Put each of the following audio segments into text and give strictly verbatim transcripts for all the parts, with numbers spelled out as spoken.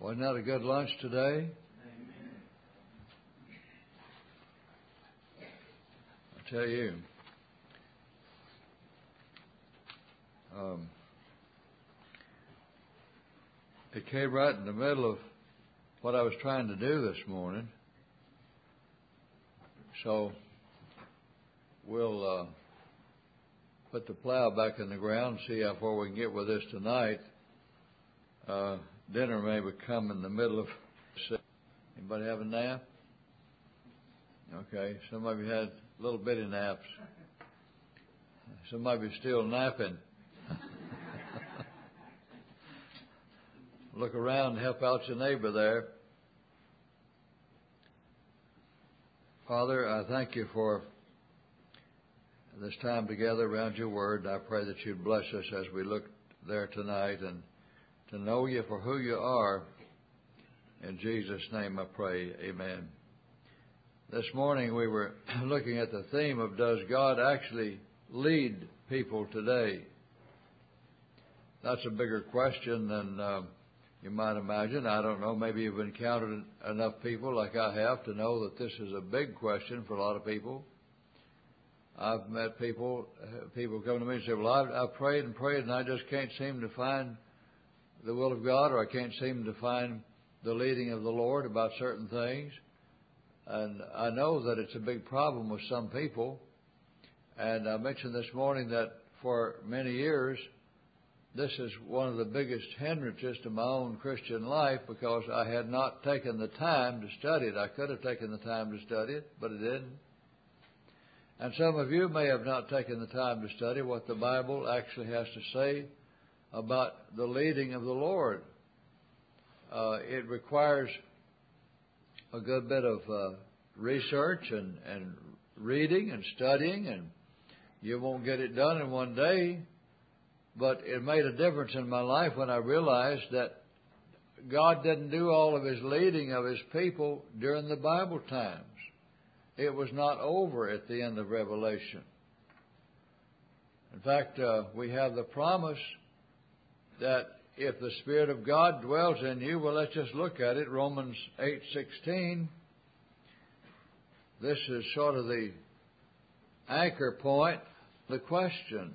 Wasn't that a good lunch today? I tell you, um, it came right in the middle of what I was trying to do this morning. So we'll uh, put the plow back in the ground and see how far we can get with this tonight. Uh, dinner may come in the middle of. Anybody have a nap? Okay, some of you had little bitty naps. Some of you still napping. Look around and help out your neighbor there. Father, I thank you for this time together around your word. I pray that you'd bless us as we look there tonight and to know you for who you are. In Jesus' name I pray, amen. This morning we were looking at the theme of, does God actually lead people today? That's a bigger question than uh, you might imagine. I don't know, maybe you've encountered enough people like I have to know that this is a big question for a lot of people. I've met people, people come to me and say, well, I've, I've prayed and prayed and I just can't seem to find the will of God, or I can't seem to find the leading of the Lord about certain things. And I know that it's a big problem with some people. And I mentioned this morning that for many years, this is one of the biggest hindrances to my own Christian life, because I had not taken the time to study it. I could have taken the time to study it, but I didn't. And some of you may have not taken the time to study what the Bible actually has to say about the leading of the Lord. Uh, it requires a good bit of uh, research and, and reading and studying, and you won't get it done in one day. But it made a difference in my life when I realized that God didn't do all of His leading of His people during the Bible times. It was not over at the end of Revelation. In fact, uh, we have the promise that if the Spirit of God dwells in you, well, let's just look at it. Romans eight sixteen. This is sort of the anchor point, the question.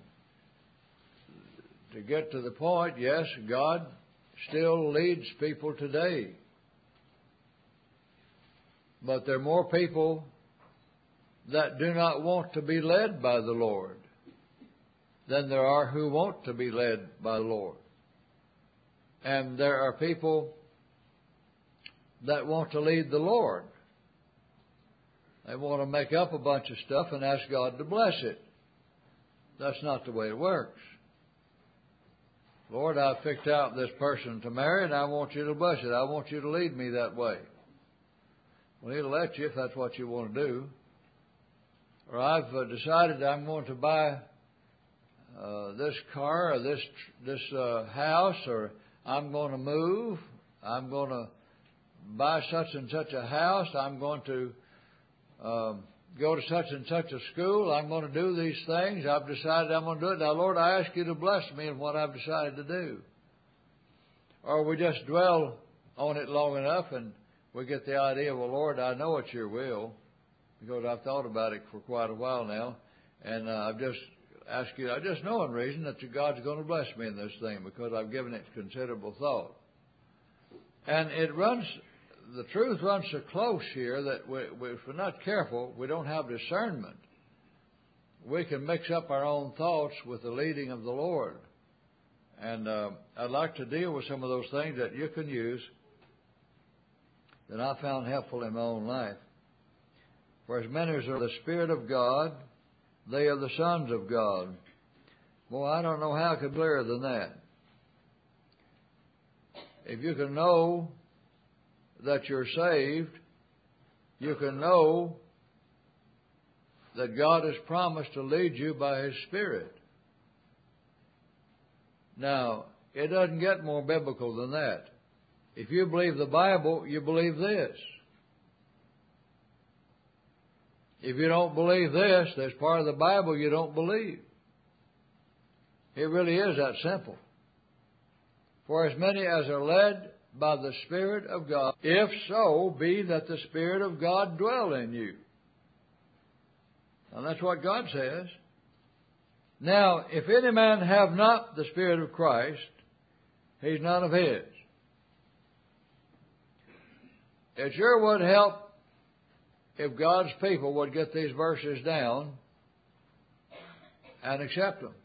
To get to the point, yes, God still leads people today. But there are more people that do not want to be led by the Lord than there are who want to be led by the Lord. And there are people that want to lead the Lord. They want to make up a bunch of stuff and ask God to bless it. That's not the way it works. Lord, I've picked out this person to marry, and I want you to bless it. I want you to lead me that way. Well, He'll let you if that's what you want to do. Or I've uh, decided I'm going to buy uh, this car or this this uh, house, or I'm going to move. I'm going to buy such and such a house. I'm going to um, go to such and such a school. I'm going to do these things. I've decided I'm going to do it. Now, Lord, I ask you to bless me in what I've decided to do. Or we just dwell on it long enough and we get the idea, well, Lord, I know it's your will, because I've thought about it for quite a while now. And uh, I've just asked you, I just know in reason that God's going to bless me in this thing because I've given it considerable thought. And it runs... The truth runs so close here that we, we, if we're not careful, we don't have discernment. We can mix up our own thoughts with the leading of the Lord. And uh, I'd like to deal with some of those things that you can use that I found helpful in my own life. For as many as are the Spirit of God, they are the sons of God. Well, I don't know how it could be clearer than that. If you can know that you're saved, you can know that God has promised to lead you by His Spirit. Now, it doesn't get more biblical than that. If you believe the Bible, you believe this. If you don't believe this, there's part of the Bible you don't believe. It really is that simple. For as many as are led by the Spirit of God? If so, be that the Spirit of God dwell in you. And that's what God says. Now, if any man have not the Spirit of Christ, he's none of His. It sure would help if God's people would get these verses down and accept them.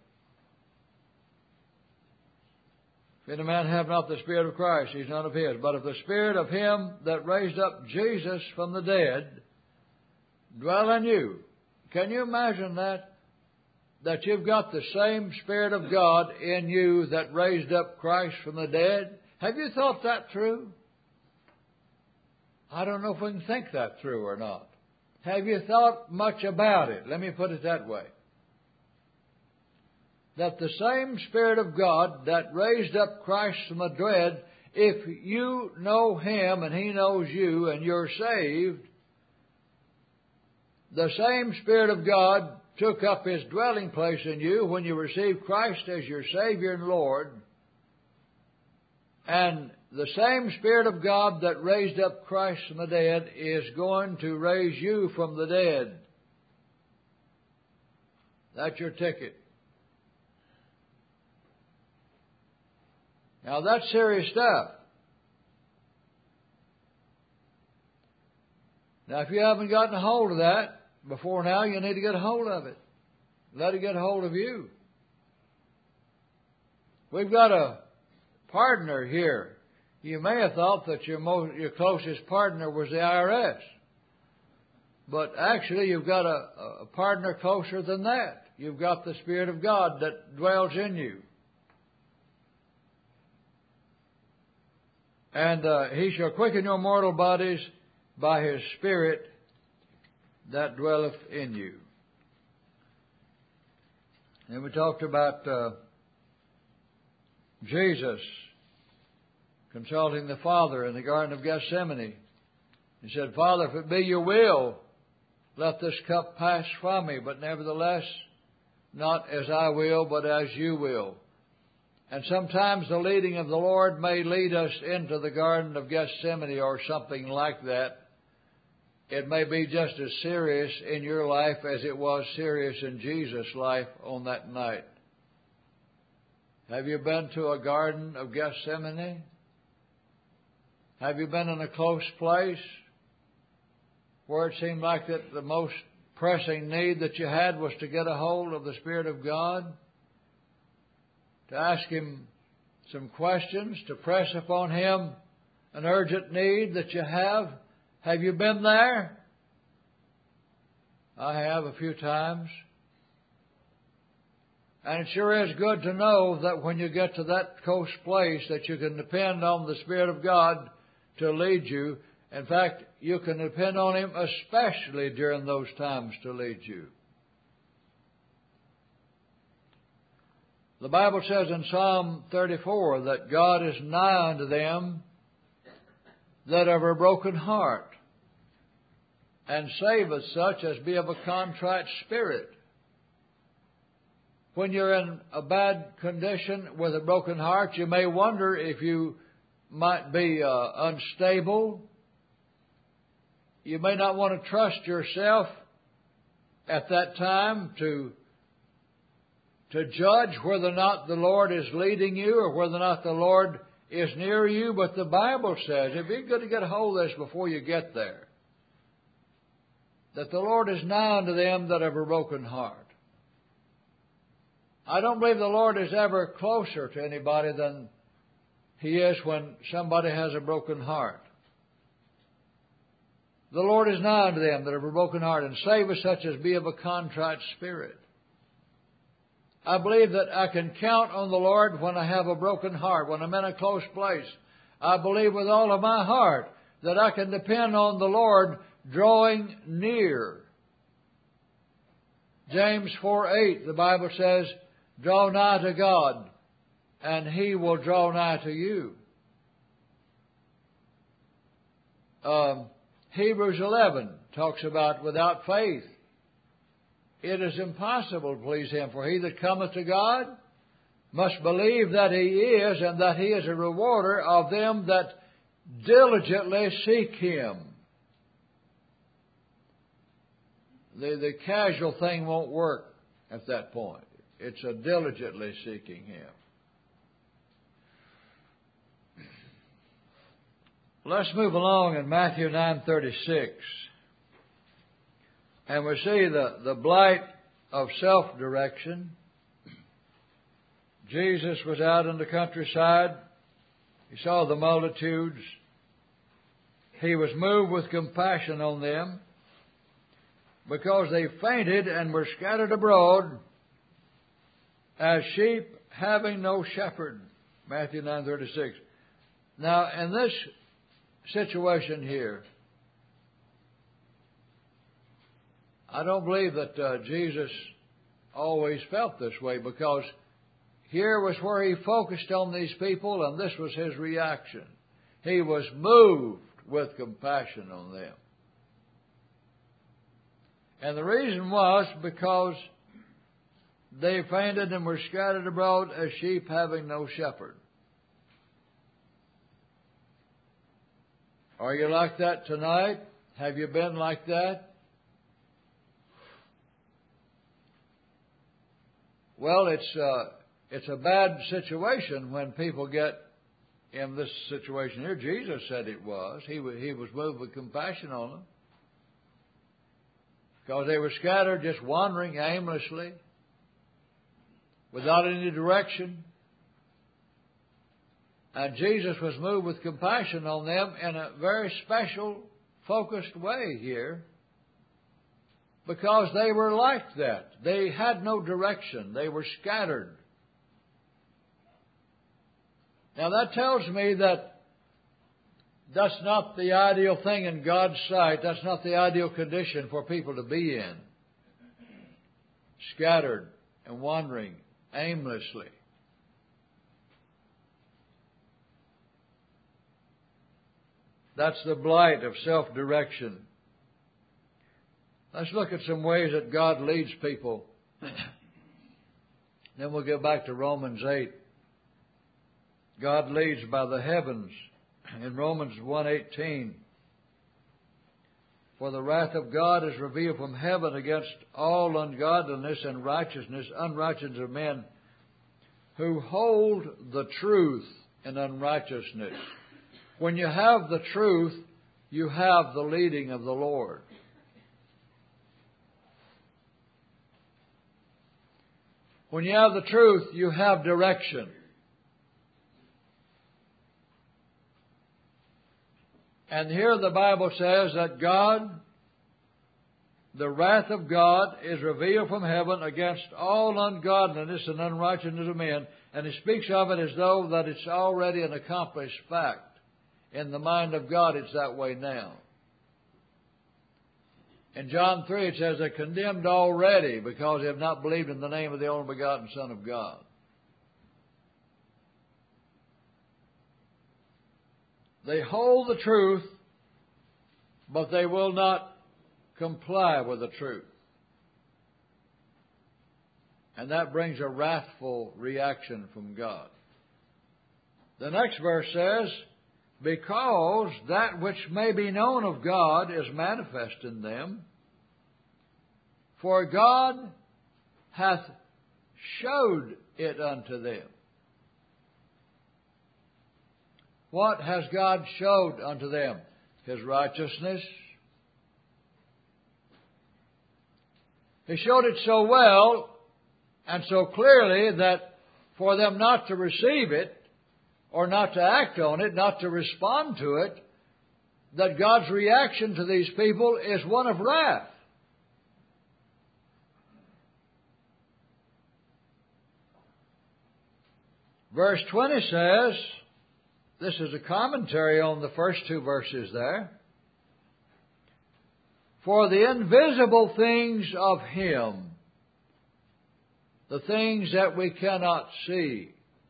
If any man have not the Spirit of Christ, he's none of His. But if the Spirit of Him that raised up Jesus from the dead dwell in you. Can you imagine that? That you've got the same Spirit of God in you that raised up Christ from the dead? Have you thought that through? I don't know if we can think that through or not. Have you thought much about it? Let me put it that way. That the same Spirit of God that raised up Christ from the dead, if you know Him and He knows you and you're saved, the same Spirit of God took up His dwelling place in you when you received Christ as your Savior and Lord. And the same Spirit of God that raised up Christ from the dead is going to raise you from the dead. That's your ticket. Now that's serious stuff. Now if you haven't gotten a hold of that before now, you need to get a hold of it. Let it get a hold of you. We've got a partner here. You may have thought that your most, your closest partner was the I R S. But actually you've got a, a partner closer than that. You've got the Spirit of God that dwells in you. And uh, He shall quicken your mortal bodies by His Spirit that dwelleth in you. And we talked about uh, Jesus consulting the Father in the Garden of Gethsemane. He said, Father, if it be your will, let this cup pass from me, but nevertheless, not as I will, but as you will. And sometimes the leading of the Lord may lead us into the Garden of Gethsemane or something like that. It may be just as serious in your life as it was serious in Jesus' life on that night. Have you been to a Garden of Gethsemane? Have you been in a close place where it seemed like that the most pressing need that you had was to get a hold of the Spirit of God? To ask Him some questions, to press upon Him an urgent need that you have? Have you been there? I have a few times. And it sure is good to know that when you get to that close place that you can depend on the Spirit of God to lead you. In fact, you can depend on Him especially during those times to lead you. The Bible says in Psalm thirty-four that God is nigh unto them that have a broken heart, and saveth such as be of a contrite spirit. When you're in a bad condition with a broken heart, you may wonder if you might be uh, unstable. You may not want to trust yourself at that time to to judge whether or not the Lord is leading you or whether or not the Lord is near you. But the Bible says, if you're going to get a hold of this before you get there, that the Lord is nigh unto them that have a broken heart. I don't believe the Lord is ever closer to anybody than He is when somebody has a broken heart. The Lord is nigh unto them that have a broken heart, and saveth such as be of a contrite spirit. I believe that I can count on the Lord when I have a broken heart, when I'm in a close place. I believe with all of my heart that I can depend on the Lord drawing near. James four eight, the Bible says, draw nigh to God, and He will draw nigh to you. Um, Hebrews eleven talks about without faith it is impossible to please Him. For he that cometh to God must believe that He is, and that He is a rewarder of them that diligently seek Him. The, the casual thing won't work at that point. It's a diligently seeking Him. Let's move along in Matthew nine thirty-six. And we see the, the blight of self-direction. Jesus was out in the countryside. He saw the multitudes. He was moved with compassion on them because they fainted and were scattered abroad as sheep having no shepherd. Matthew nine thirty-six. Now, in this situation here, I don't believe that uh, Jesus always felt this way, because here was where He focused on these people, and this was His reaction. He was moved with compassion on them. And the reason was because they fainted and were scattered abroad as sheep having no shepherd. Are you like that tonight? Have you been like that? Well, it's uh, it's a bad situation when people get in this situation here. Jesus said it was. He was, he was moved with compassion on them because they were scattered, just wandering aimlessly, without any direction. And Jesus was moved with compassion on them in a very special, focused way here, because they were like that. They had no direction. They were scattered. Now that tells me that that's not the ideal thing in God's sight. That's not the ideal condition for people to be in. Scattered and wandering aimlessly. That's the blight of self-direction. Let's look at some ways that God leads people. Then we'll go back to Romans eight. God leads by the heavens. In Romans one eighteen, for the wrath of God is revealed from heaven against all ungodliness and righteousness, unrighteousness of men who hold the truth in unrighteousness. When you have the truth, you have the leading of the Lord. When you have the truth, you have direction. And here the Bible says that God, the wrath of God, is revealed from heaven against all ungodliness and unrighteousness of men. And He speaks of it as though that it's already an accomplished fact. In the mind of God, it's that way now. In John three, it says they're condemned already because they have not believed in the name of the only begotten Son of God. They hold the truth, but they will not comply with the truth. And that brings a wrathful reaction from God. The next verse says, because that which may be known of God is manifest in them, for God hath showed it unto them. What has God showed unto them? His righteousness. He showed it so well and so clearly that for them not to receive it, or not to act on it, not to respond to it, that God's reaction to these people is one of wrath. Verse twenty says, this is a commentary on the first two verses there, for the invisible things of Him, the things that we cannot see,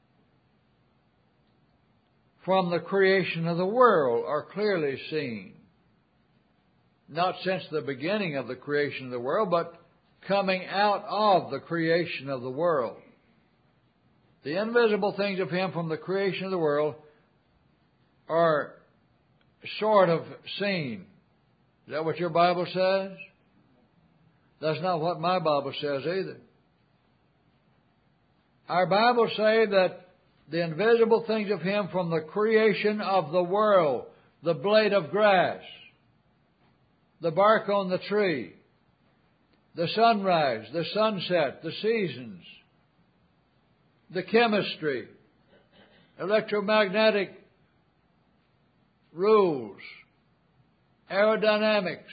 from the creation of the world are clearly seen. Not since the beginning of the creation of the world, but coming out of the creation of the world. The invisible things of Him from the creation of the world are sort of seen. Is that what your Bible says? That's not what my Bible says either. Our Bibles say that the invisible things of Him from the creation of the world, the blade of grass, the bark on the tree, the sunrise, the sunset, the seasons, the chemistry, electromagnetic rules, aerodynamics,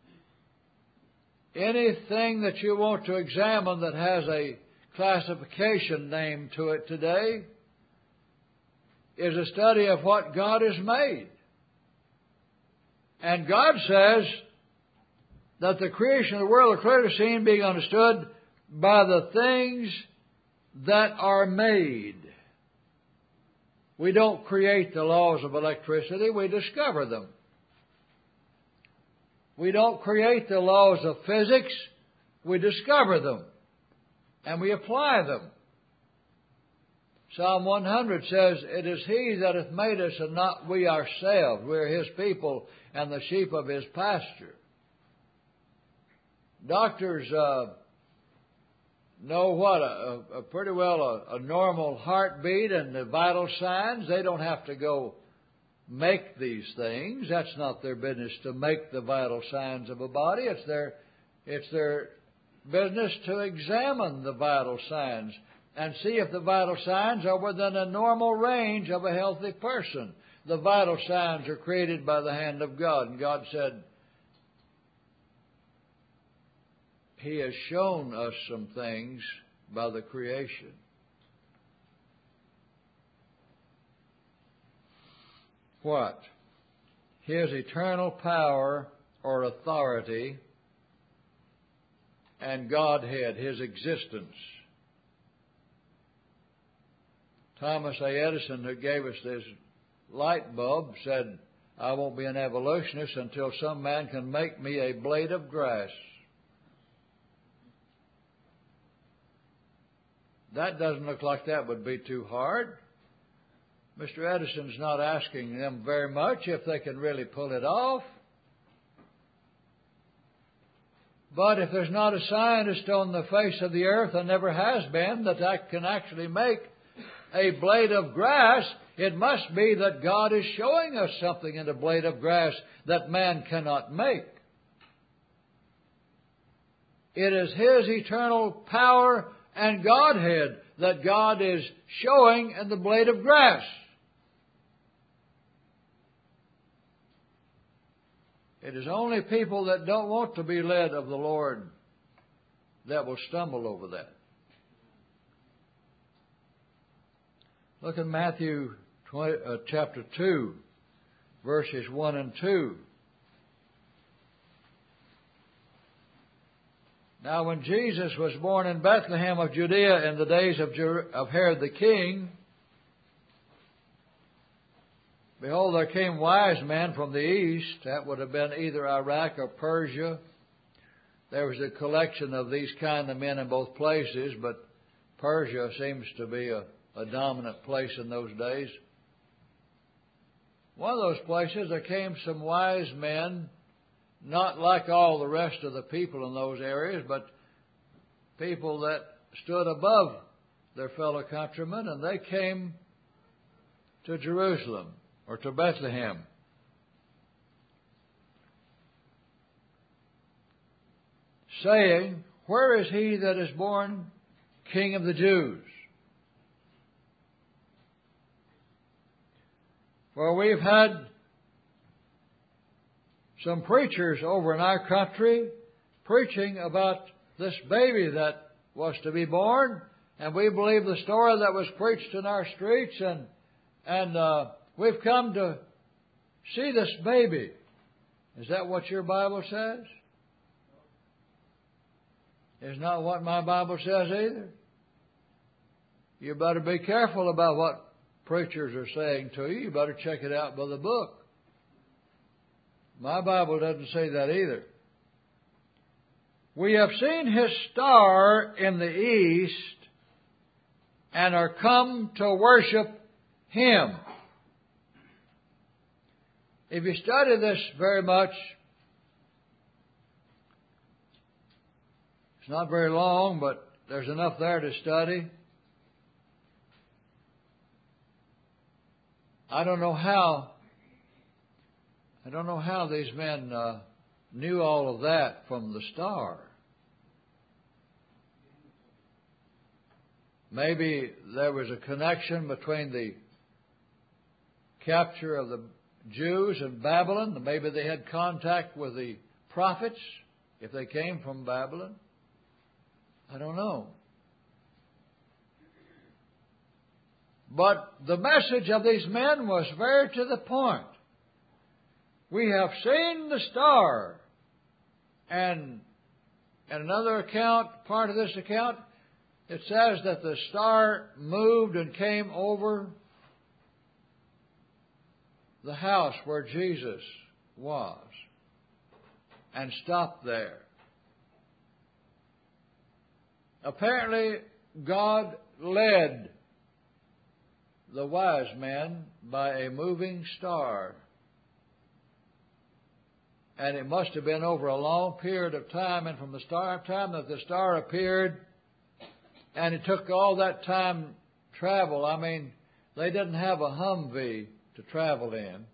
anything that you want to examine that has a classification name to it today is a study of what God has made. And God says that the creation of the world are clearly seen, being understood by the things that are made. We don't create the laws of electricity, we discover them. We don't create the laws of physics, we discover them. And we apply them. Psalm one hundred says, "It is He that hath made us, and not we ourselves. We are His people, and the sheep of His pasture." Doctors uh, know what? A, a pretty well a, a normal heartbeat and the vital signs. They don't have to go make these things. That's not their business to make the vital signs of a body. It's their, it's their business to examine the vital signs and see if the vital signs are within a normal range of a healthy person. The vital signs are created by the hand of God. And God said, He has shown us some things by the creation. What? His eternal power or authority and Godhead, His existence. Thomas A. Edison, who gave us this light bulb, said, "I won't be an evolutionist until some man can make me a blade of grass." That doesn't look like that would be too hard. Mister Edison's not asking them very much if they can really pull it off. But if there's not a scientist on the face of the earth, and never has been, that I can actually make a blade of grass, it must be that God is showing us something in a blade of grass that man cannot make. It is His eternal power and Godhead that God is showing in the blade of grass. It is only people that don't want to be led of the Lord that will stumble over that. Look at Matthew twenty, uh, chapter two, verses one and two. Now when Jesus was born in Bethlehem of Judea in the days of, Jer- of Herod the king, behold, there came wise men from the east. That would have been either Iraq or Persia. There was a collection of these kind of men in both places, but Persia seems to be a, a dominant place in those days. One of those places, there came some wise men, not like all the rest of the people in those areas, but people that stood above their fellow countrymen, and they came to Jerusalem or to Bethlehem. Saying, "Where is He that is born King of the Jews? For we've had some preachers over in our country preaching about this baby that was to be born, and we believe the story that was preached in our streets, and and uh, we've come to see this baby." Is that what your Bible says? It's not what my Bible says either. You better be careful about what preachers are saying to you. You better check it out by the book. My Bible doesn't say that either. "We have seen His star in the east and are come to worship Him." If you study this very much, it's not very long, but there's enough there to study. I don't know how, I don't know how these men uh, knew all of that from the star. Maybe there was a connection between the capture of the Jews in Babylon. Maybe they had contact with the prophets if they came from Babylon. I don't know. But the message of these men was very to the point. We have seen the star. And in another account, part of this account, it says that the star moved and came over the house where Jesus was and stopped there. Apparently, God led the wise men by a moving star. And it must have been over a long period of time, and from the start of time that the star appeared, and it took all that time travel. I mean, they didn't have a Humvee to travel in.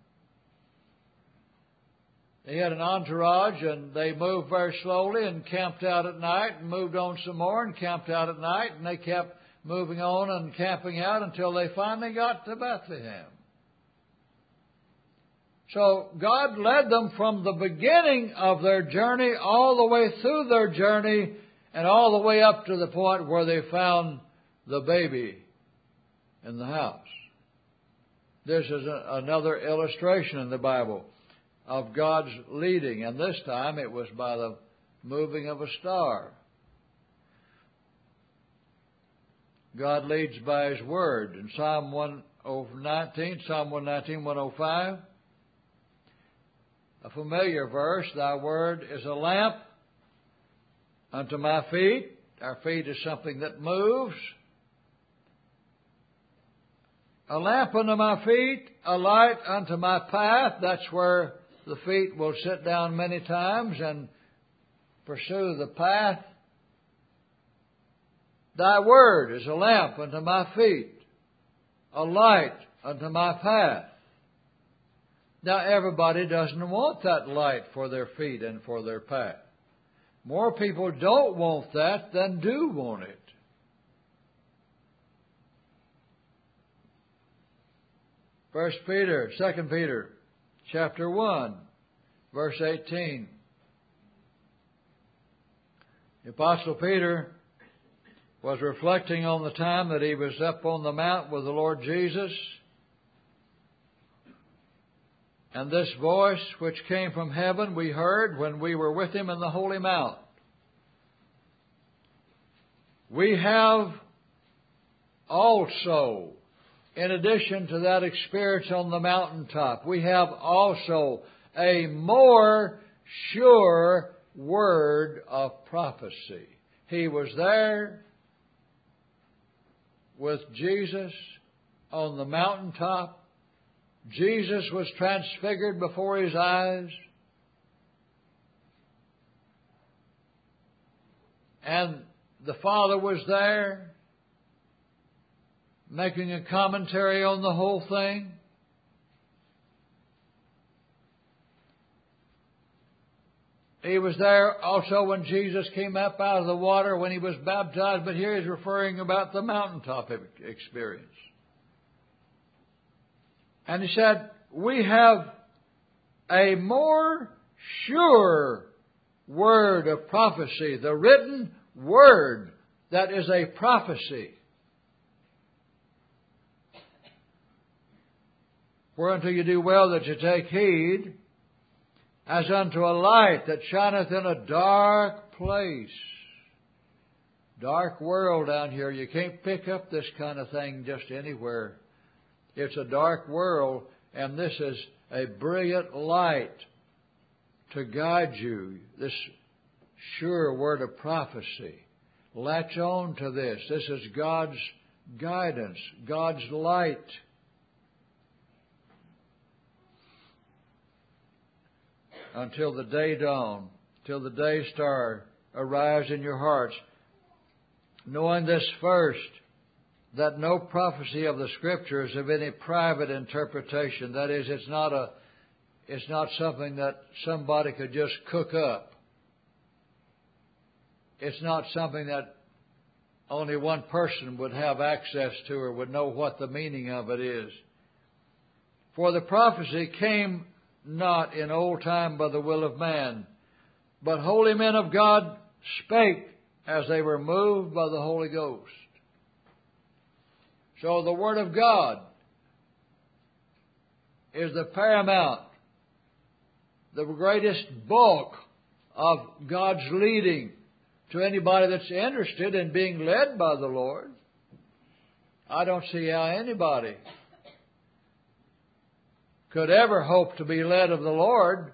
They had an entourage, and they moved very slowly and camped out at night and moved on some more and camped out at night, and they kept moving on and camping out until they finally got to Bethlehem. So God led them from the beginning of their journey all the way through their journey and all the way up to the point where they found the baby in the house. This is a, another illustration in the Bible of God's leading, and this time it was by the moving of a star. God leads by His Word. In Psalm one nineteen, Psalm one nineteen, one oh five, a familiar verse, Thy Word is a lamp unto my feet. Our feet is something that moves. A lamp unto my feet, a light unto my path. That's where the feet will sit down many times and pursue the path. Thy Word is a lamp unto my feet, a light unto my path. Now, everybody doesn't want that light for their feet and for their path. More people don't want that than do want it. First Peter, Second Peter, chapter one, verse eighteen. The Apostle Peter was reflecting on the time that he was up on the mount with the Lord Jesus. And this voice which came from heaven we heard when we were with Him in the Holy Mount. We have also, in addition to that experience on the mountaintop, we have also a more sure word of prophecy. He was there with Jesus on the mountaintop. Jesus was transfigured before his eyes. And the Father was there making a commentary on the whole thing. He was there also when Jesus came up out of the water when He was baptized, but here He's referring about the mountaintop experience. And He said, we have a more sure word of prophecy, the written word that is a prophecy. Whereunto you do well that you take heed, as unto a light that shineth in a dark place. Dark world down here. You can't pick up this kind of thing just anywhere. It's a dark world, and this is a brilliant light to guide you. This sure word of prophecy. Latch on to this. This is God's guidance, God's light. until the day dawn, till the day star arise in your hearts, knowing this first, that no prophecy of the Scriptures of any private interpretation. That is, it's not a, it's not something that somebody could just cook up. It's not something that only one person would have access to or would know what the meaning of it is. For the prophecy came not in old time by the will of man, but holy men of God spake as they were moved by the Holy Ghost. So the Word of God is the paramount, the greatest bulk of God's leading to anybody that's interested in being led by the Lord. I don't see how anybody could ever hope to be led of the Lord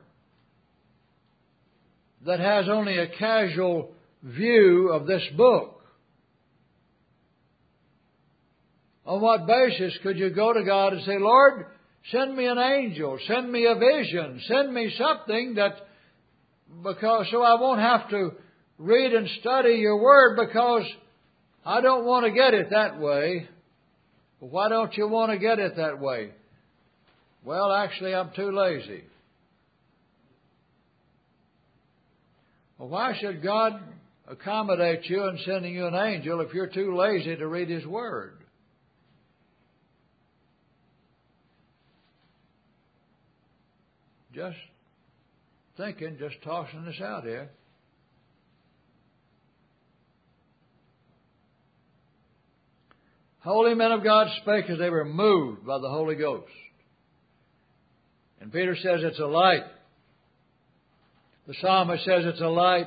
that has only a casual view of this book. On what basis could you go to God and say, Lord, send me an angel, send me a vision, send me something that, because so I won't have to read and study your Word because I don't want to get it that way. Well, why don't you want to get it that way? Well, actually, I'm too lazy. Well, why should God accommodate you in sending you an angel if you're too lazy to read His Word? Just thinking, just tossing this out here. Holy men of God spake as they were moved by the Holy Ghost. And Peter says it's a light. The psalmist says it's a light.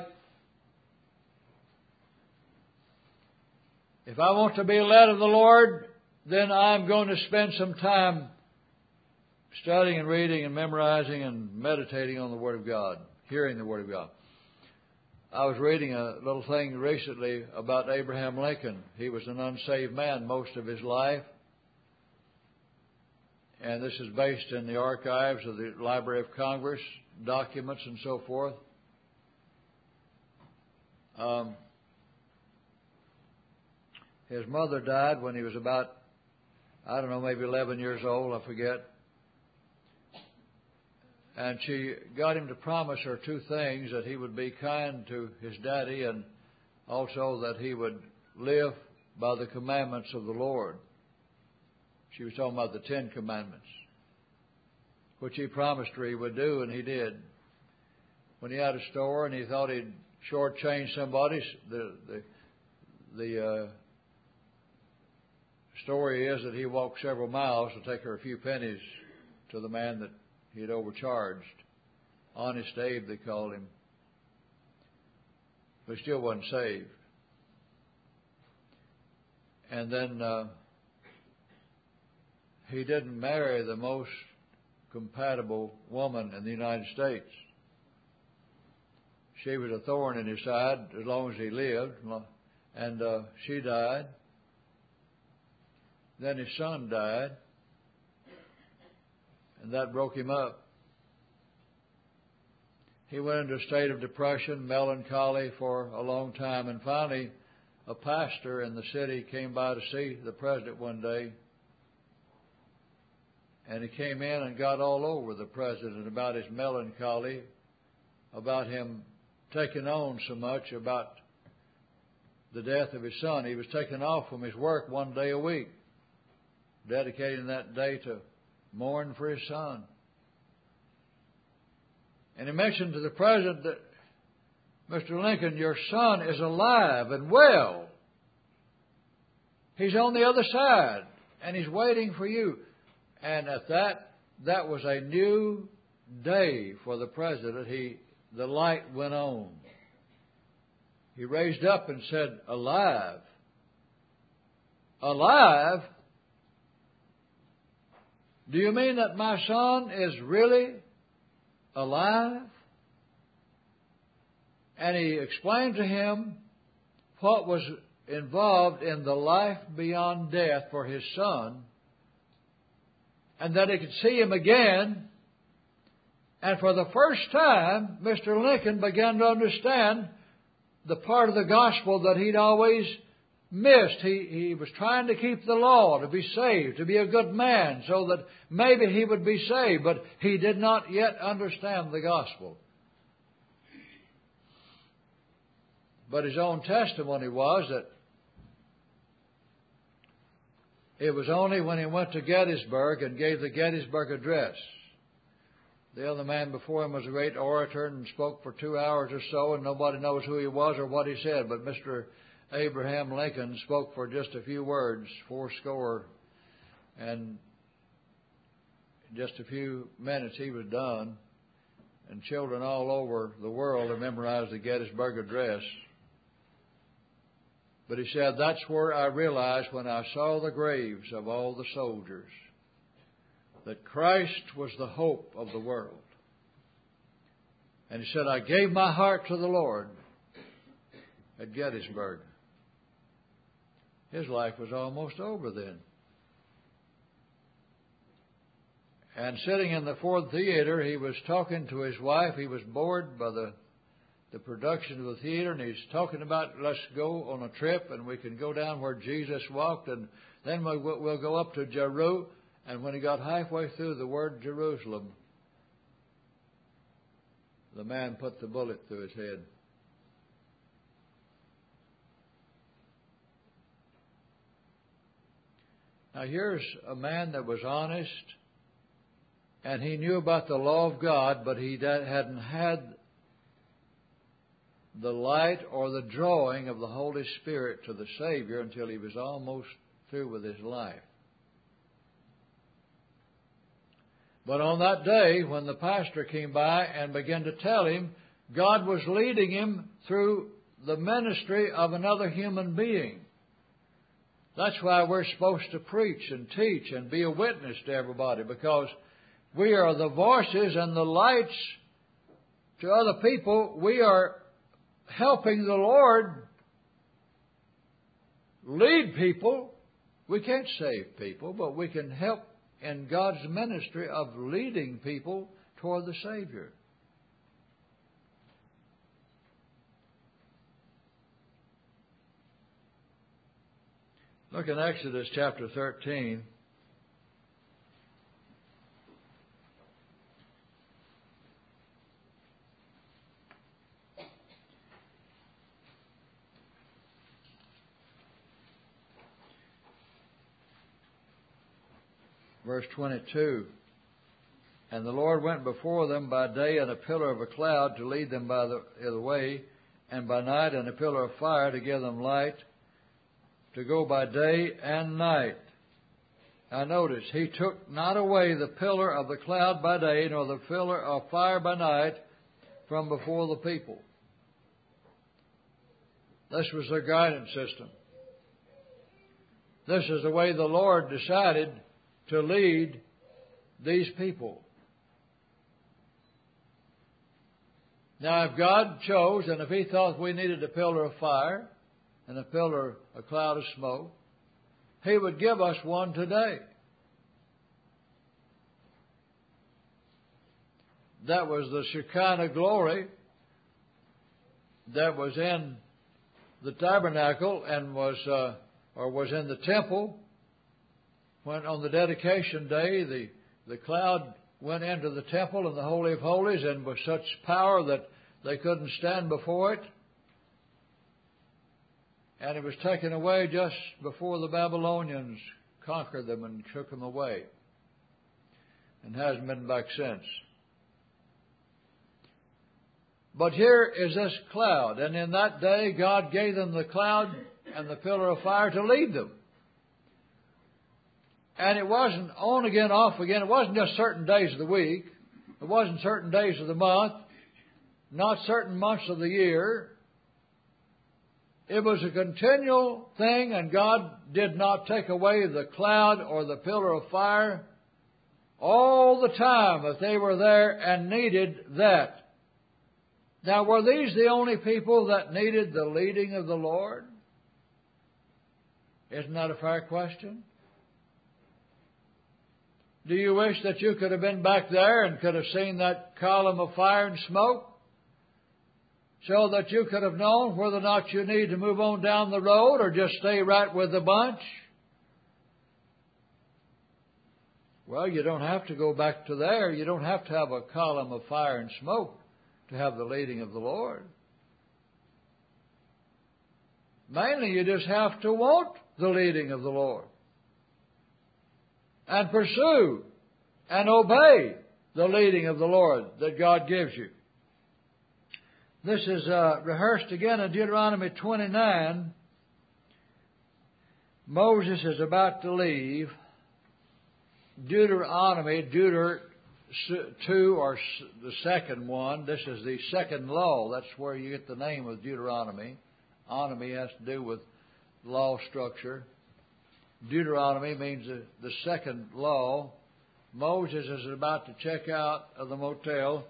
If I want to be led of the Lord, then I'm going to spend some time studying and reading and memorizing and meditating on the Word of God, hearing the Word of God. I was reading a little thing recently about Abraham Lincoln. He was an unsaved man most of his life. And this is based in the archives of the Library of Congress, documents and so forth. Um, his mother died when he was about, I don't know, maybe eleven years old, I forget. And she got him to promise her two things, that he would be kind to his daddy and also that he would live by the commandments of the Lord. She was talking about the Ten Commandments, which he promised her he would do, and he did. When he had a store and he thought he'd shortchange somebody, the the the uh, story is that he walked several miles to take her a few pennies to the man that he had overcharged. Honest Abe, they called him. But he still wasn't saved. And then uh, he didn't marry the most compatible woman in the United States. She was a thorn in his side as long as he lived, and uh, she died. Then his son died, and that broke him up. He went into a state of depression, melancholy for a long time, and finally a pastor in the city came by to see the president one day, and he came in and got all over the president about his melancholy, about him taking on so much about the death of his son. He was taken off from his work one day a week, dedicating that day to mourn for his son. And he mentioned to the president that, Mister Lincoln, your son is alive and well. He's on the other side, and he's waiting for you. And at that, that was a new day for the president. He, the light went on. He raised up and said, alive? Alive? Do you mean that my son is really alive? And he explained to him what was involved in the life beyond death for his son, and that he could see him again, And for the first time, Mister Lincoln began to understand the part of the gospel that he'd always missed. He, he was trying to keep the law, to be saved, to be a good man, so that maybe he would be saved, but he did not yet understand the gospel. But his own testimony was that it was only when he went to Gettysburg and gave the Gettysburg Address. The other man before him was a great orator and spoke for two hours or so, and nobody knows who he was or what he said. But Mister Abraham Lincoln spoke for just a few words, four score, and in just a few minutes he was done. And children all over the world have memorized the Gettysburg Address. But he said, that's where I realized when I saw the graves of all the soldiers that Christ was the hope of the world. And he said, I gave my heart to the Lord at Gettysburg. His life was almost over then. And sitting in the Ford Theater, he was talking to his wife. He was bored by the, the production of the theater, and he's talking about, let's go on a trip, and we can go down where Jesus walked, and then we'll, we'll go up to Jerusalem. And when he got halfway through the word Jerusalem, the man put the bullet through his head. Now here's a man that was honest, and he knew about the law of God, but he hadn't had the light or the drawing of the Holy Spirit to the Savior until he was almost through with his life. But on that day, when the pastor came by and began to tell him, God was leading him through the ministry of another human being. That's why we're supposed to preach and teach and be a witness to everybody, because we are the voices and the lights to other people. We are helping the Lord lead people. We can't save people, but we can help in God's ministry of leading people toward the Savior. Look in Exodus chapter thirteen. Verse twenty-two, and the Lord went before them by day in a pillar of a cloud to lead them by the, the way, and by night in a pillar of fire to give them light, to go by day and night. Now notice, he took not away the pillar of the cloud by day, nor the pillar of fire by night from before the people. This was their guidance system. This is the way the Lord decided to lead these people. Now, if God chose, and if He thought we needed a pillar of fire and a pillar, a cloud of smoke, He would give us one today. That was the Shekinah glory that was in the tabernacle and was, uh, or was in the temple. When on the dedication day, the, the cloud went into the temple and the Holy of Holies, and with such power that they couldn't stand before it. And it was taken away just before the Babylonians conquered them and took them away. And hasn't been back since. But here is this cloud. And in that day, God gave them the cloud and the pillar of fire to lead them. And it wasn't on again, off again. It wasn't just certain days of the week. It wasn't certain days of the month. Not certain months of the year. It was a continual thing, and God did not take away the cloud or the pillar of fire all the time that they were there and needed that. Now, were these the only people that needed the leading of the Lord? Isn't that a fair question? Do you wish that you could have been back there and could have seen that column of fire and smoke, so that you could have known whether or not you need to move on down the road or just stay right with the bunch? Well, you don't have to go back to there. You don't have to have a column of fire and smoke to have the leading of the Lord. Mainly, you just have to want the leading of the Lord and pursue and obey the leading of the Lord that God gives you. This is uh, rehearsed again in Deuteronomy twenty-nine. Moses is about to leave. Deuteronomy, Deuter two, or the second one. This is the second law. That's where you get the name of Deuteronomy. Onomy has to do with law structure. Deuteronomy means the, the second law. Moses is about to check out of the motel.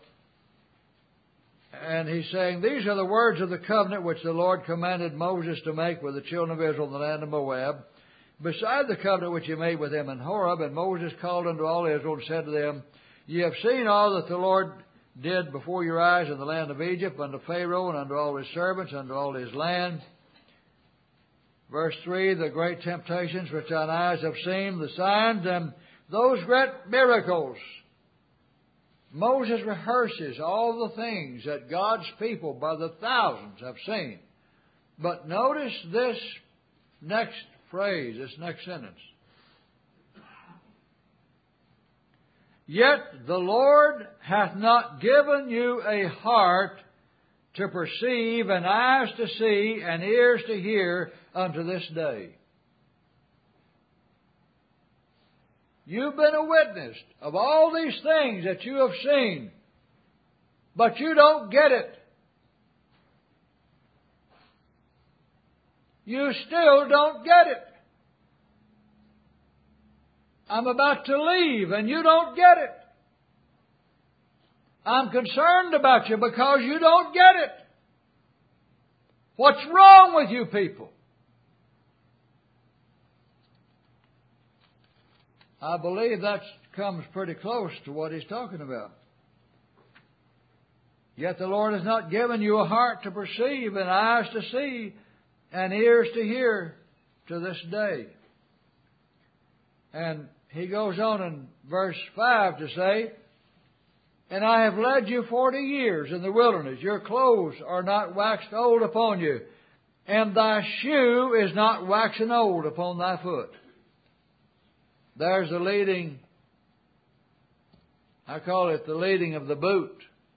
And he's saying, these are the words of the covenant which the Lord commanded Moses to make with the children of Israel in the land of Moab, beside the covenant which he made with them in Horeb. And Moses called unto all Israel and said to them, Ye have seen all that the Lord did before your eyes in the land of Egypt, unto Pharaoh and unto all his servants, unto all his land. Verse three, the great temptations which thine eyes have seen, the signs and those great miracles. Moses rehearses all the things that God's people by the thousands have seen. But notice this next phrase, this next sentence. Yet the Lord hath not given you a heart to perceive, and eyes to see, and ears to hear unto this day. You've been a witness of all these things that you have seen, but you don't get it. You still don't get it. I'm about to leave and you don't get it. I'm concerned about you because you don't get it. What's wrong with you people? I believe that comes pretty close to what he's talking about. Yet the Lord has not given you a heart to perceive and eyes to see and ears to hear to this day. And he goes on in verse five to say, And I have led you forty years in the wilderness. Your clothes are not waxed old upon you, and thy shoe is not waxen old upon thy foot. There's the leading, I call it the leading of the boot.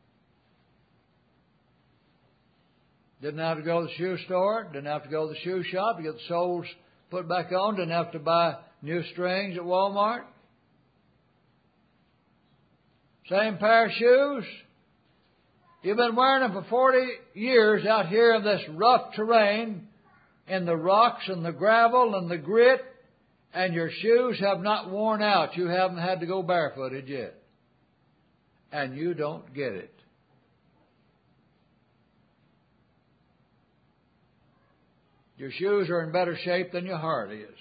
Didn't have to go to the shoe store, didn't have to go to the shoe shop to get the soles put back on, didn't have to buy new strings at Walmart. Same pair of shoes. You've been wearing them for forty years out here in this rough terrain, in the rocks and the gravel and the grit, and your shoes have not worn out. You haven't had to go barefooted yet. And you don't get it. Your shoes are in better shape than your heart is.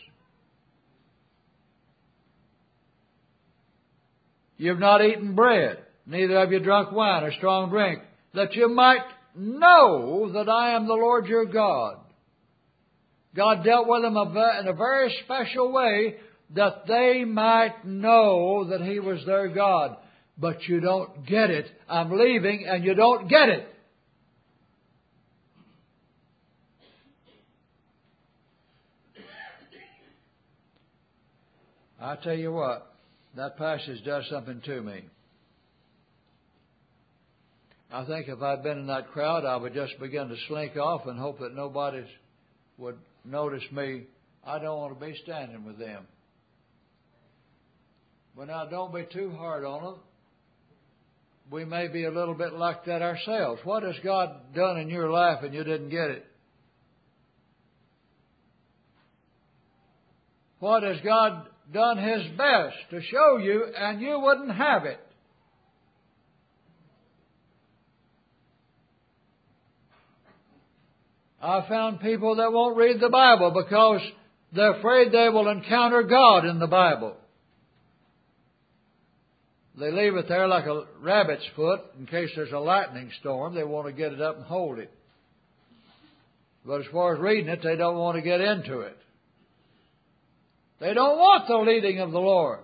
You've not eaten bread, neither have you drunk wine or strong drink, that you might know that I am the Lord your God. God dealt with them in a very special way that they might know that He was their God. But you don't get it. I'm leaving and you don't get it. I tell you what, that passage does something to me. I think if I'd been in that crowd, I would just begin to slink off and hope that nobody would notice me. I don't want to be standing with them. But now, don't be too hard on them. We may be a little bit like that ourselves. What has God done in your life and you didn't get it? What has God done His best to show you and you wouldn't have it? I found people that won't read the Bible because they're afraid they will encounter God in the Bible. they leave it there like a rabbit's foot in case there's a lightning storm. They want to get it up and hold it. But as far as reading it, they don't want to get into it. They don't want the leading of the Lord.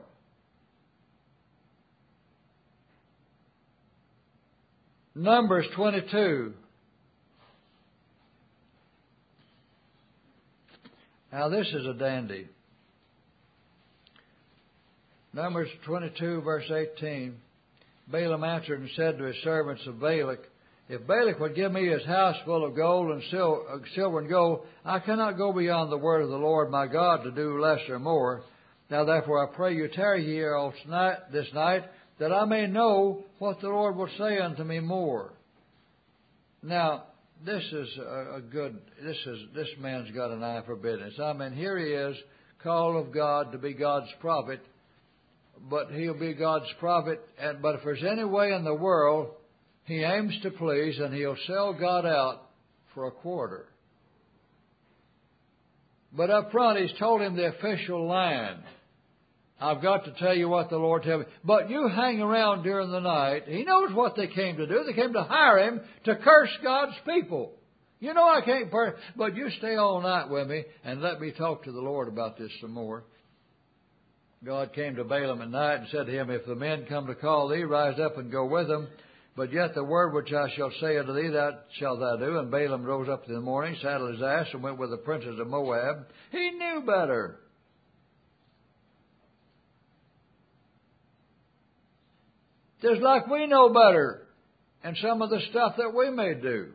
Numbers twenty-two. Now this is a dandy. Numbers twenty-two, verse eighteen. Balaam answered and said to his servants of Balak, if Balak would give me his house full of gold and sil- silver and gold, I cannot go beyond the word of the Lord my God to do less or more. Now therefore I pray you tarry here all night, this night, that I may know what the Lord will say unto me more. Now, this is a, a good, this is, this man's got an eye for business. I mean, here he is, called of God to be God's prophet, but he'll be God's prophet, and, but if there's any way in the world he aims to please, and he'll sell God out for a quarter. But up front, he's told him the official line. I've got to tell you what the Lord tells me. But you hang around during the night. He knows what they came to do. They came to hire him to curse God's people. You know I can't, per- but you stay all night with me and let me talk to the Lord about this some more. God came to Balaam at night and said to him, if the men come to call thee, rise up and go with them. But yet the word which I shall say unto thee, that shalt thou do. And Balaam rose up in the morning, saddled his ass, and went with the princes of Moab. He knew better. Just like we know better and some of the stuff that we may do.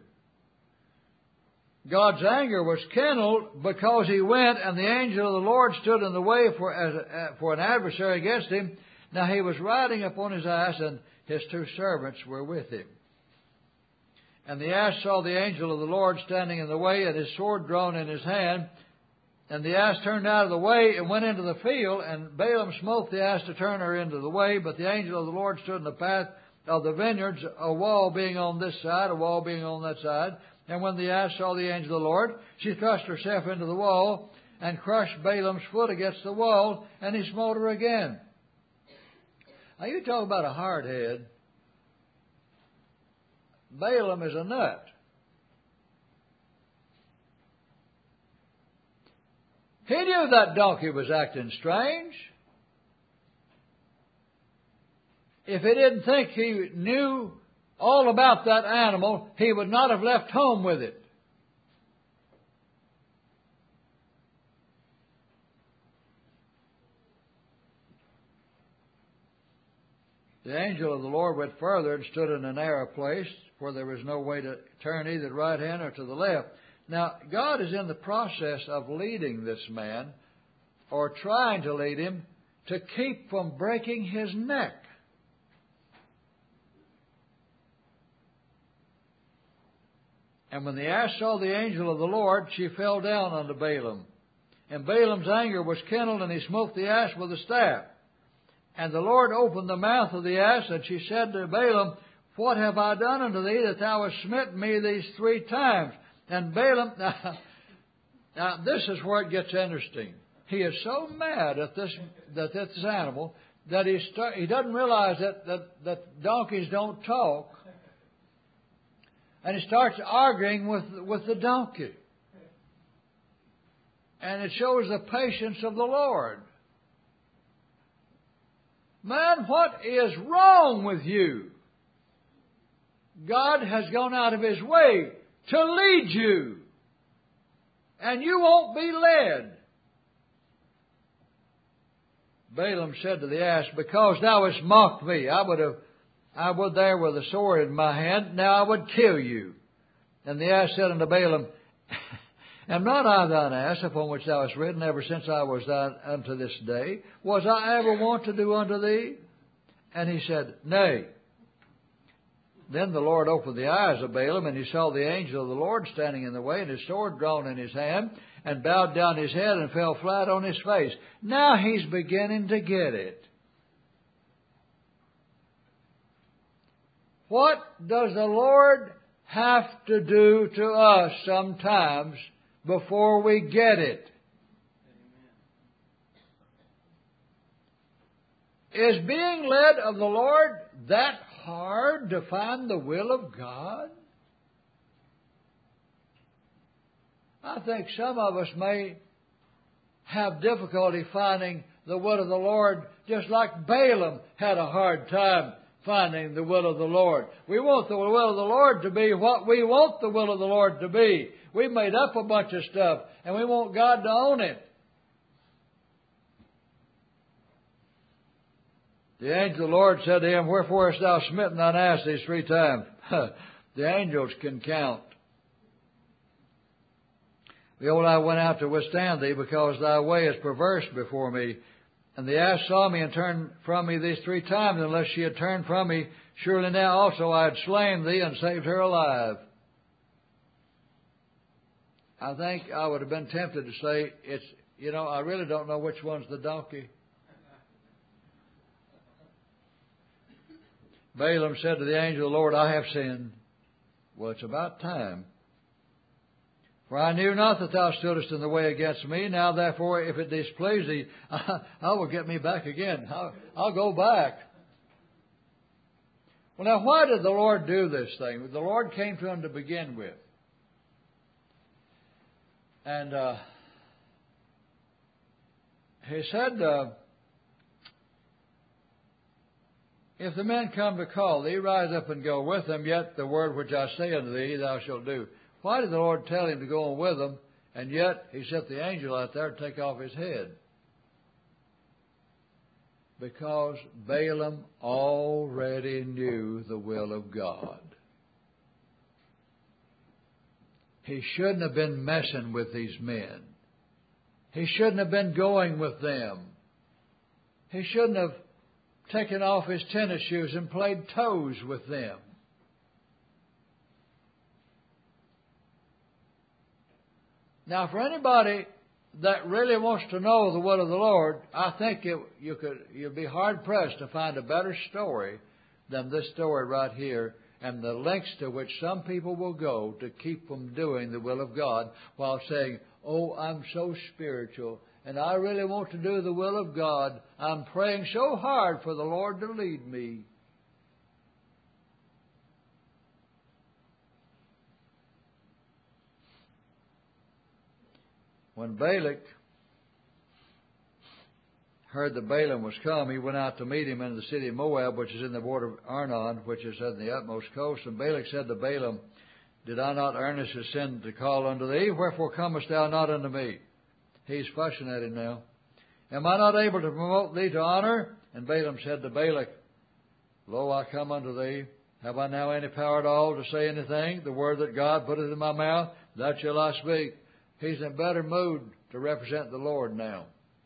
God's anger was kindled because he went and the angel of the Lord stood in the way for, as a, for an adversary against him. Now he was riding upon his ass, and his two servants were with him. And the ass saw the angel of the Lord standing in the way, and his sword drawn in his hand. And the ass turned out of the way and went into the field, and Balaam smote the ass to turn her into the way. But the angel of the Lord stood in the path of the vineyards, a wall being on this side, a wall being on that side. And when the ass saw the angel of the Lord, she thrust herself into the wall and crushed Balaam's foot against the wall, and he smote her again. Now you talk about a hard head. Balaam is a nut. He knew that donkey was acting strange. If he didn't think he knew all about that animal, he would not have left home with it. The angel of the Lord went further and stood in a narrow place where there was no way to turn either to the right hand or to the left. Now, God is in the process of leading this man, or trying to lead him, to keep from breaking his neck. And when the ass saw the angel of the Lord, she fell down unto Balaam. And Balaam's anger was kindled, and he smote the ass with a staff. And the Lord opened the mouth of the ass, and she said to Balaam, what have I done unto thee that thou hast smitten me these three times? And Balaam, now, now this is where it gets interesting. He is so mad at this, that this animal, that he start, he doesn't realize that, that, that donkeys don't talk. And he starts arguing with, with the donkey. And it shows the patience of the Lord. Man, what is wrong with you? God has gone out of His way to lead you. And you won't be led. Balaam said to the ass, because thou hast mocked me, I would have, I would there with a sword in my hand, now I would kill you. And the ass said unto Balaam, am not I thine ass upon which thou hast ridden ever since I was thine unto this day? Was I ever wont to do unto thee? And he said, nay. Then the Lord opened the eyes of Balaam, and he saw the angel of the Lord standing in the way, and his sword drawn in his hand, and bowed down his head and fell flat on his face. Now he's beginning to get it. What does the Lord have to do to us sometimes before we get it? Is being led of the Lord that hard to find the will of God? I think some of us may have difficulty finding the will of the Lord, just like Balaam had a hard time finding the will of the Lord. We want the will of the Lord to be what we want the will of the Lord to be. We've made up a bunch of stuff, and we want God to own it. The angel of the Lord said to him, Wherefore hast thou smitten thine ass these three times? The angels can count. Behold, I went out to withstand thee, because thy way is perverse before me. And the ass saw me and turned from me these three times. Unless she had turned from me, surely now also I had slain thee and saved her alive. I think I would have been tempted to say, it's, you know, I really don't know which one's the donkey. Balaam said to the angel of the Lord, I have sinned. Well, it's about time. For I knew not that thou stoodest in the way against me. Now, therefore, if it displease thee, I, I will get me back again. I'll, I'll go back. Well, now, why did the Lord do this thing? The Lord came to him to begin with. And uh, he said, uh, If the men come to call thee, rise up and go with them, yet the word which I say unto thee thou shalt do. Why did the Lord tell him to go on with them, and yet he sent the angel out there to take off his head? Because Balaam already knew the will of God. He shouldn't have been messing with these men. He shouldn't have been going with them. He shouldn't have taken off his tennis shoes and played toes with them. Now, for anybody that really wants to know the will of the Lord, I think it, you could you'd be hard pressed to find a better story than this story right here, and the lengths to which some people will go to keep from doing the will of God while saying, "Oh, I'm so spiritual, and I really want to do the will of God. I'm praying so hard for the Lord to lead me." When Balak heard that Balaam was come, he went out to meet him in the city of Moab, which is in the border of Arnon, which is at the utmost coast. And Balak said to Balaam, Did I not earnestly send to call unto thee? Wherefore comest thou not unto me? He's fussing at him now. Am I not able to promote thee to honor? And Balaam said to Balak, Lo, I come unto thee. Have I now any power at all to say anything? The word that God putteth in my mouth, that shall I speak. He's in a better mood to represent the Lord now.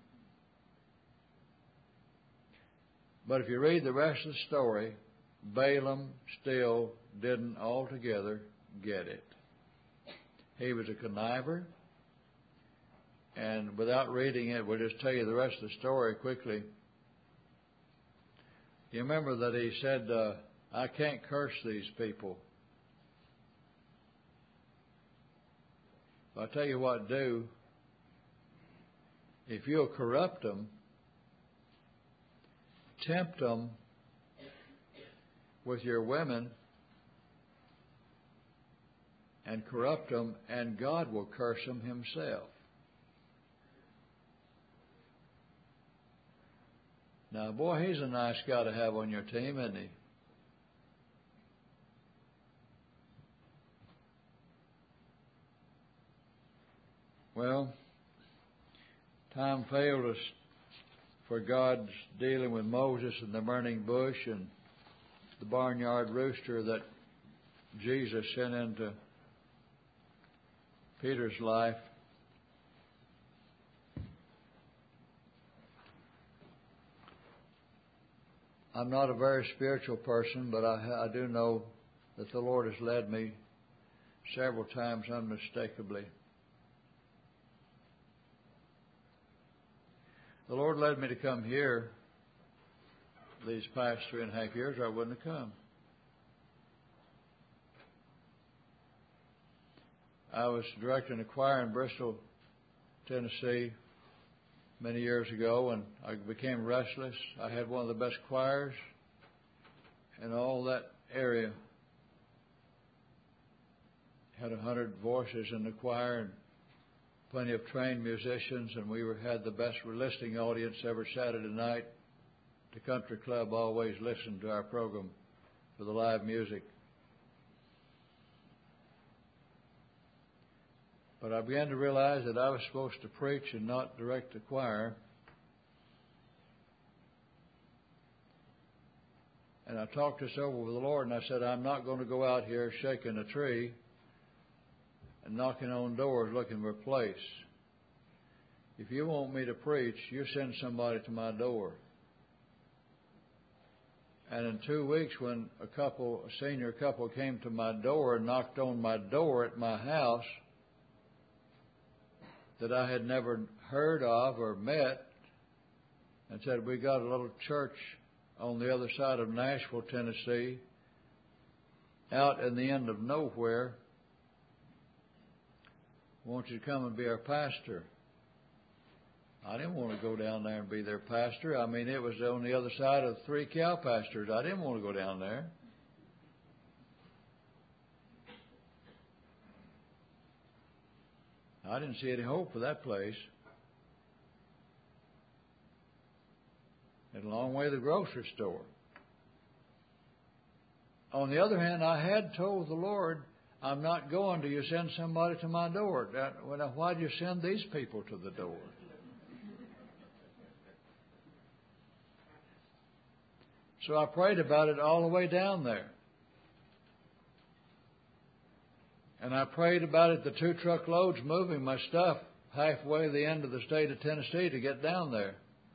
But if you read the rest of the story, Balaam still didn't altogether get it. He was a conniver. And without reading it, we'll just tell you the rest of the story quickly. You remember that he said, uh, I can't curse these people. I'll tell you what to do. If you'll corrupt them, tempt them with your women, and corrupt them, and God will curse them himself. Now, boy, he's a nice guy to have on your team, isn't he? Well, time failed us for God's dealing with Moses and the burning bush and the barnyard rooster that Jesus sent into Peter's life. I'm not a very spiritual person, but I, I do know that the Lord has led me several times unmistakably. The Lord led me to come here these past three and a half years, or I wouldn't have come. I was directing a choir in Bristol, Tennessee, many years ago, and I became restless. I had one of the best choirs in all that area. Had a hundred voices in the choir and plenty of trained musicians, and we were, had the best listening audience every Saturday night. The country club always listened to our program for the live music. But I began to realize that I was supposed to preach and not direct the choir. And I talked this over with the Lord, and I said, I'm not going to go out here shaking a tree and knocking on doors looking for a place. If you want me to preach, you send somebody to my door. And in two weeks, when a couple, a senior couple came to my door and knocked on my door at my house that I had never heard of or met, and said, we got a little church on the other side of Nashville, Tennessee, out in the end of nowhere. I want you to come and be our pastor. I didn't want to go down there and be their pastor. I mean, it was on the other side of three cow pastures. I didn't want to go down there. I didn't see any hope for that place. It's a long way to the grocery store. On the other hand, I had told the Lord, I'm not going till you send somebody to my door. Why did you send these people to the door? So I prayed about it all the way down there. And I prayed about it, the two truckloads moving my stuff halfway the end of the state of Tennessee to get down there.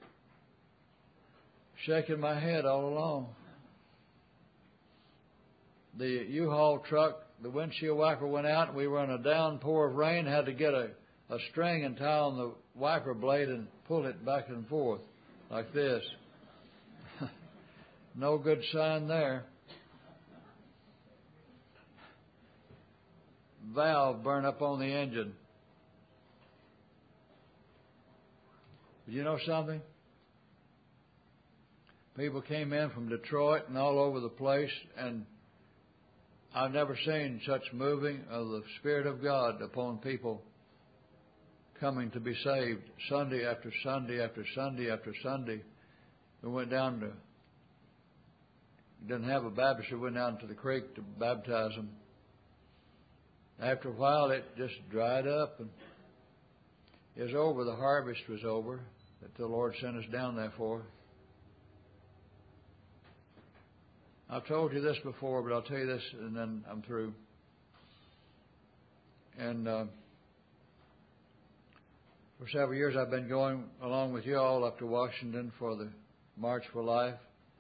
Shaking my head all along. The U-Haul truck, the windshield wiper went out, and we were in a downpour of rain, had to get a, a string and tie on the wiper blade and pull it back and forth like this. No good sign there. Valve burn up on the engine. But you know something? People came in from Detroit and all over the place, and I've never seen such moving of the Spirit of God upon people coming to be saved. Sunday after Sunday after Sunday after Sunday. We went down to, didn't have a baptistry, we went down to the creek to baptize them. After a while, it just dried up, and it was over. The harvest was over that the Lord sent us down there for. I've told you this before, but I'll tell you this, and then I'm through. And uh, for several years, I've been going along with you all up to Washington for the March for Life.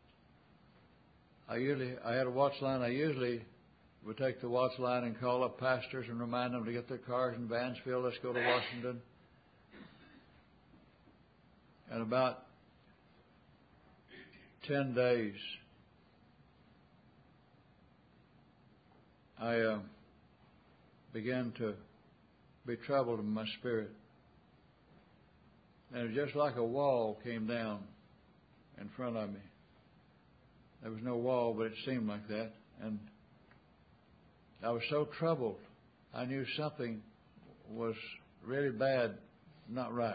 I usually, I had a watch line. I usually would take the watch line and call up pastors and remind them to get their cars and vans filled. Let's go to Washington. And about ten days, I uh, began to be troubled in my spirit. And it was just like a wall came down in front of me. There was no wall, but it seemed like that. And I was so troubled. I knew something was really bad, not right.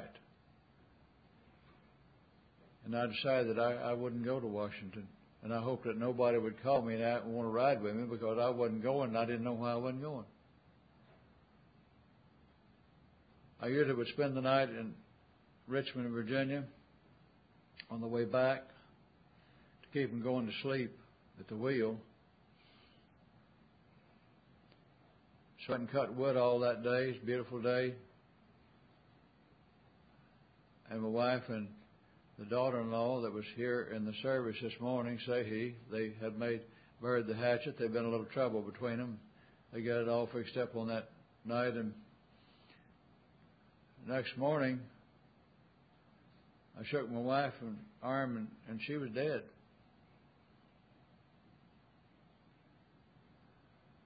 And I decided that I, I wouldn't go to Washington. And I hoped that nobody would call me and want to ride with me, because I wasn't going and I didn't know why I wasn't going. I usually would spend the night in Richmond, Virginia, on the way back to keep from going to sleep at the wheel. So I can cut wood all that day. It's a beautiful day. And my wife and the daughter-in-law that was here in the service this morning, Sahi, they had made buried the hatchet. There'd been a little trouble between them. They got it all fixed up on that night, and next morning I shook my wife's arm, and, and she was dead.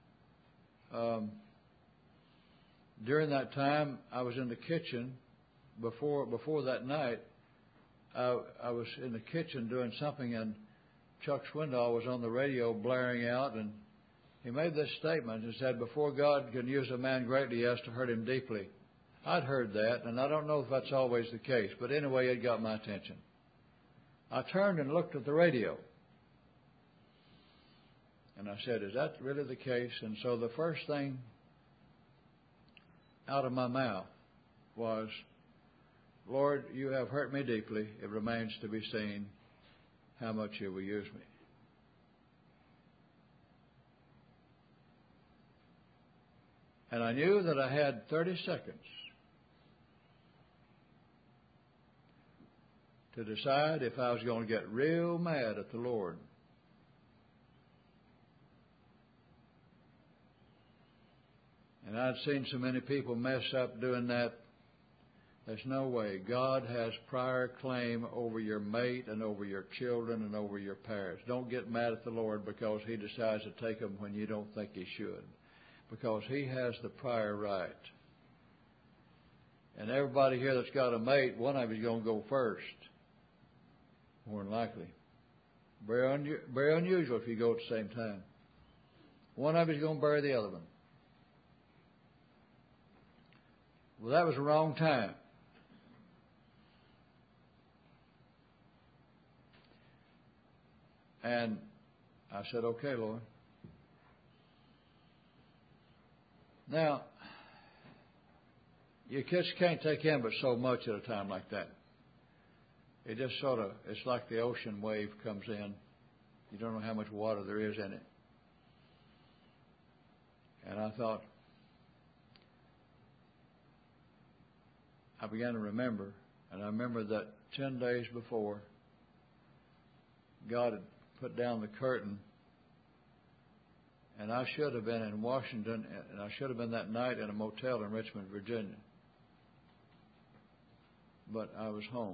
Um, during that time, I was in the kitchen before before that night, I, I was in the kitchen doing something, and Chuck Swindoll was on the radio blaring out, and he made this statement and said, "Before God can use a man greatly, he has to hurt him deeply." I'd heard that, and I don't know if that's always the case, but anyway, it got my attention. I turned and looked at the radio, and I said, "Is that really the case?" And so the first thing out of my mouth was, "Lord, you have hurt me deeply. It remains to be seen how much you will use me." And I knew that I had thirty seconds to decide if I was going to get real mad at the Lord. And I'd seen so many people mess up doing that. There's no way. God has prior claim over your mate and over your children and over your parents. Don't get mad at the Lord because He decides to take them when you don't think He should, because He has the prior right. And everybody here that's got a mate, one of you is going to go first, more than likely. Very, un- very unusual if you go at the same time. One of you is going to bury the other one. Well, that was the wrong time. And I said, "Okay, Lord." Now, your kids can't take in but so much at a time like that. It just sort of, it's like the ocean wave comes in. You don't know how much water there is in it. And I thought, I began to remember, and I remember that ten days before, God had put down the curtain, and I should have been in Washington, and I should have been that night in a motel in Richmond, Virginia. But I was home.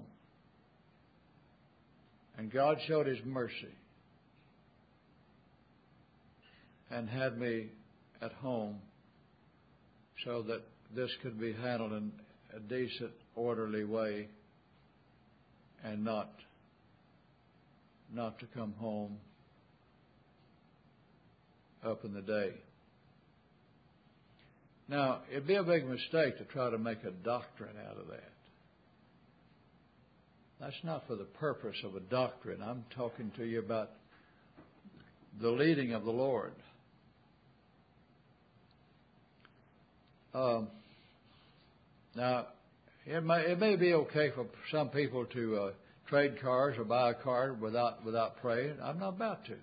And God showed His mercy and had me at home so that this could be handled in a decent, orderly way, and not not to come home up in the day. Now, it'd be a big mistake to try to make a doctrine out of that. That's not for the purpose of a doctrine. I'm talking to you about the leading of the Lord. Um, now, it may, it may be okay for some people to uh, trade cars or buy a car without without praying. I'm not about to.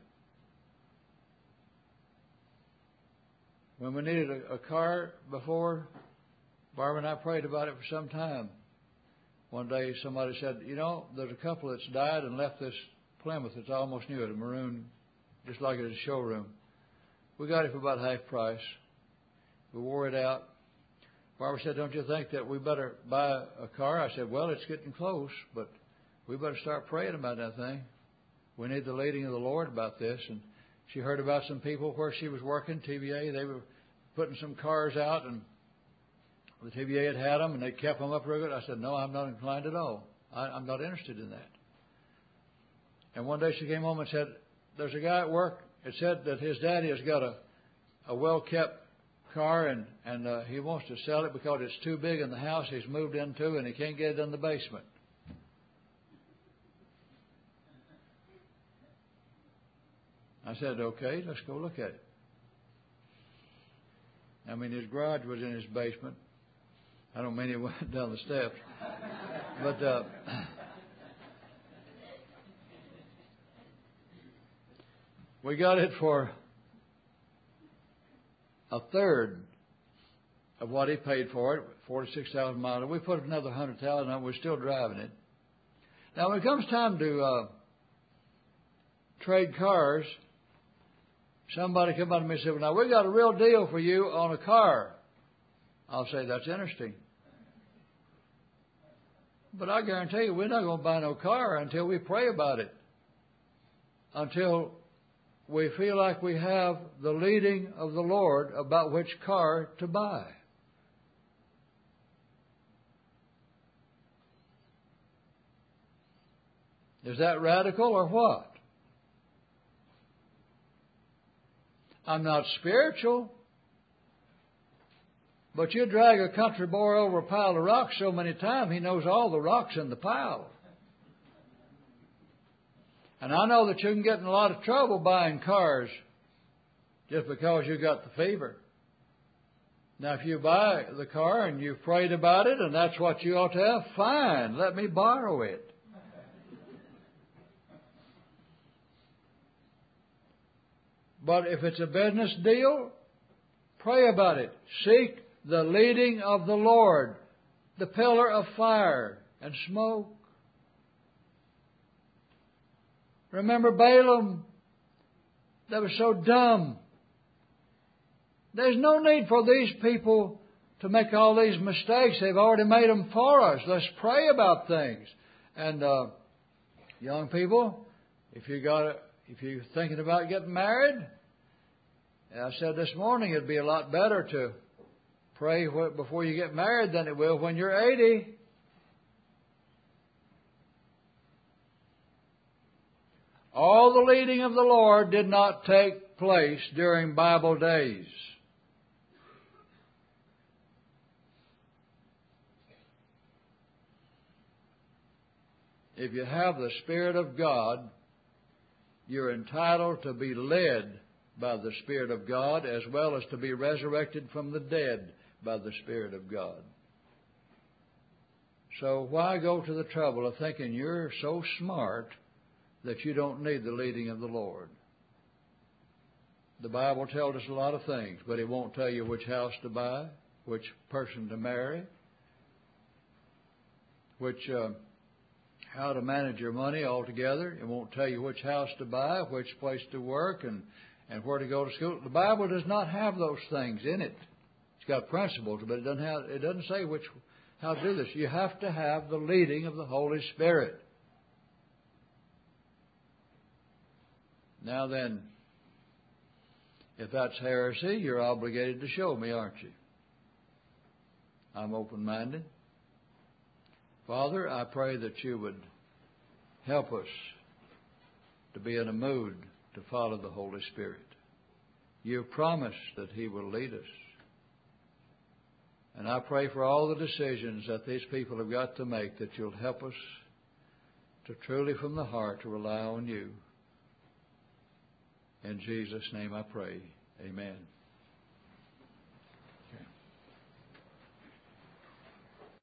When we needed a, a car before, Barbara and I prayed about it for some time. One day somebody said, "You know, there's a couple that's died and left this Plymouth that's almost new, a maroon, just like it is a showroom. We got it for about half price. We wore it out." Barbara said, "Don't you think that we better buy a car?" I said, "Well, it's getting close, but we better start praying about that thing. We need the leading of the Lord about this." And she heard about some people where she was working, T V A. They were putting some cars out, and the T V A had had them, and they kept them up real good. I said, "No, I'm not inclined at all. I, I'm not interested in that." And one day she came home and said, "There's a guy at work. It said that his daddy has got a, a well-kept car, and, and uh, he wants to sell it because it's too big in the house he's moved into, and he can't get it in the basement." I said, "Okay, let's go look at it." I mean, his garage was in his basement. I don't mean he went down the steps. But uh, we got it for a third of what he paid for it, forty-six thousand miles. We put another one hundred thousand on it. We're still driving it. Now, when it comes time to uh, trade cars, somebody come up to me and say, "Well, now, we got a real deal for you on a car." I'll say, "That's interesting. But I guarantee you, we're not going to buy no car until we pray about it, until we feel like we have the leading of the Lord about which car to buy." Is that radical or what? I'm not spiritual. But you drag a country boy over a pile of rocks so many times, he knows all the rocks in the pile. And I know that you can get in a lot of trouble buying cars just because you got the fever. Now, if you buy the car and you've prayed about it and that's what you ought to have, fine, let me borrow it. But if it's a business deal, pray about it. Seek the leading of the Lord, the pillar of fire and smoke. Remember Balaam, that was so dumb. There's no need for these people to make all these mistakes. They've already made them for us. Let's pray about things. And uh, young people, if you got, a, if you're thinking about getting married, I said this morning it'd be a lot better to pray before you get married than it will when you're eighty. All the leading of the Lord did not take place during Bible days. If you have the Spirit of God, you're entitled to be led by the Spirit of God as well as to be resurrected from the dead by the Spirit of God. So why go to the trouble of thinking you're so smart that you don't need the leading of the Lord? The Bible tells us a lot of things, but it won't tell you which house to buy, which person to marry, which uh, how to manage your money altogether. It won't tell you which house to buy, which place to work, and, and where to go to school. The Bible does not have those things in it. It's got principles, but it doesn't have, it doesn't say which how to do this. You have to have the leading of the Holy Spirit. Now then, if that's heresy, you're obligated to show me, aren't you? I'm open-minded. Father, I pray that you would help us to be in a mood to follow the Holy Spirit. You've promised that He will lead us. And I pray for all the decisions that these people have got to make, that you'll help us to truly from the heart to rely on you. In Jesus' name I pray. Amen.